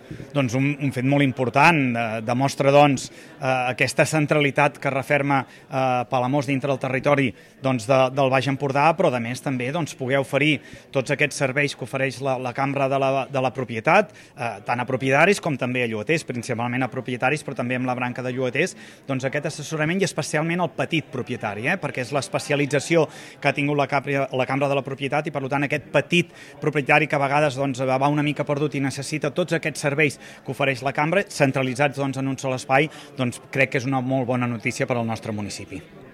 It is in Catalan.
Doncs un fet molt important, demostra doncs, aquesta centralitat que referma Palamós dintre del territori del Baix Empordà, però a més també poder oferir tots aquests serveis que ofereix la Cambra de la Propietat, tant a propietaris com també a llogaters, principalment a propietaris, però també amb la branca de llogaters, doncs aquest assessorament i especialment al petit propietari, perquè és l'especialització que ha tingut la Cambra de la Propietat i per tant aquest petit propietari que a vegades va una mica perdut i necessita tots aquests serveis que ofereix la Cambra, centralitzats en un sol espai, crec que és una molt bona notícia per al nostre municipi.